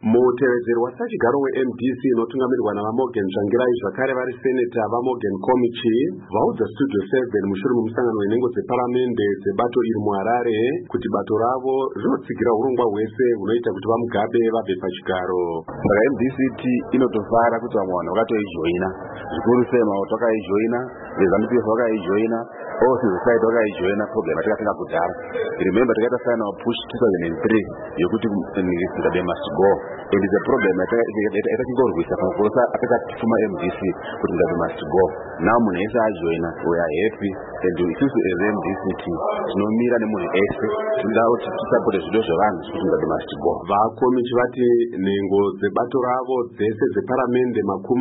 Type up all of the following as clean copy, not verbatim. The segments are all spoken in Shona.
Mutevedzeri wasachigaro weMDC inotungamirwa naVamorgan Tsvangirai zvakare vari seneta vaMorgan Committee vaudza Studio 7 mushure memusangano wenhengo dzeparamende dzebato iri muHarare kuti bato ravo rinotsigira urongwa hwese hunoita kuti vaMugabe vabve pachigaro. Saka MDCT inotofara kuti vamwe vanhu vakatoijoina zvikuru sei mauto vakaijoina, vezanupf vakaijoina, all civil society vakaijoina program yatakatanga kudhara. Remember takaita sign our push 2003 yokuti Mugabe must go. It is a problem yatakingorwisa pamukosa akatifuma MDC kuti Mugabe must go. Now munhu ese ajoina, we are happy and isusu as MDCT tinomira nemunhu ese tinoda kuti tisapota zvido zvevanhu kuti Mugabe must go. Vakomiti vati nhengo dzebato ravo dzese dzeparamende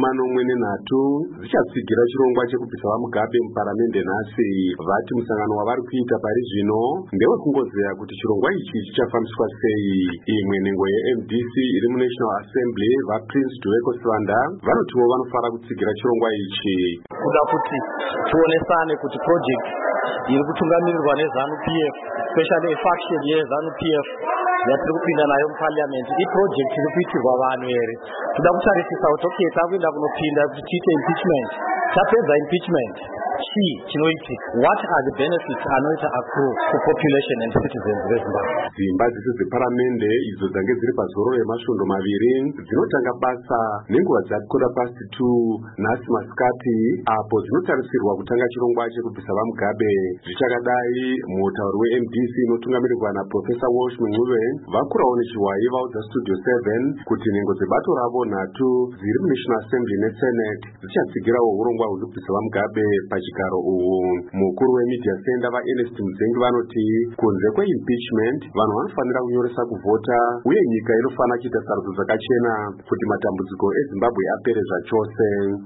43 dzichatsigira chirongwa chekubvisa vaMugabe muparamende nhasi. Vati musangano wavari kuita pari zvino ndewekungozeya kuti chirongwa ichi chichafambiswa sei. Imwe nhengo yeMDC iri muNational Assembly vaPrince Dueko Swanda vanotiwo vanofara kutsigira chirongwa ichi kuda kuti tionesane kuti project iri kutungamirirwa neZANU-PF especially faction yeZANU-PF yatiri kupinda nayo muparliament iproject iri kuitirwa vanhu here. Toda kutarisisa kuti okay takuenda kunopinda kuti tiite impeachment, tapedza impeachment chinoitika, what are the benefits anoita accrue to population and citizens veZimbabwe. Dzimba dzese dzeparamende idzo dzange dziri pazoro remasvondo 2 dzinotanga basa nenguva dzakora pasi 2 nhasi masikati apo dzinotarisirwa kutanga chirongwa chekubvisa vaMugabe. Zvichakadai mutauri weMDC inotungamirirwa naProfesa Walsh Mung'uve vakurawo nechiwayi vaudza Studio 7 kuti nhengo dzebato ravo 3 dziri muNational Assembly neSenate dzichatsigirawo urongwa hwekubvisa vaMugabe pachigaro uhu. Mukuru wemedia center vaErnest Mudzengi vanoti kunze kweimpeachment vanhu vanofanira kunyoresa kuvhota uye nyika inofanira kuita sarudzo dzakachena kuti matambudziko eZimbabwe apere zvachose.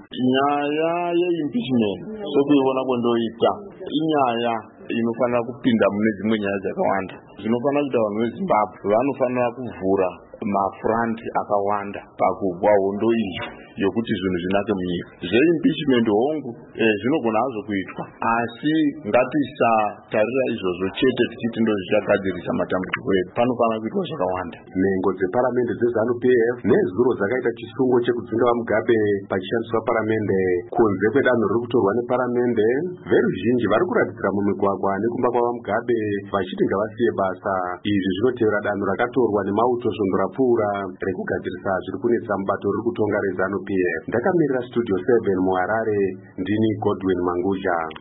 Nyaya yeimpeachment sokuiona kondoita inyaya inofanira kupinda mune dzimwe nyaya dzakawanda. Zvinofanira kuita vanhu veZimbabwe vanofanira kuvhura mafrandi akawanda pakugwa hondo iyi yokuti zvinhu zvinake munyika. Zveimpeachment hongu zvinogona hazvo kuitwa, asi ngatisatarira izvozvo chete tichiti ndo zvichagadzirisa matambudziko edu. Panofanira kuitwa zvakawanda. Nhengo dzeparamende dzeZANU-PF nezuro dzakaita chisungo chekudzinga vaMugabe pachishandiswa paramende. Kunze kwedanho riri kutorwa neparamende, veruzhinji vari kuratidzira mumigwagwa nekumba kwavaMugabe vachiti ngavasiye basa. Izvi zvinotevera danho rakatorwa nemauto svondo rapfuura rekugadzirisa zviri kunetsa mubato riri kutonga reZANU-PF. Ndakamirira Studio 7 muHarare, ndini Godwin Manguzha.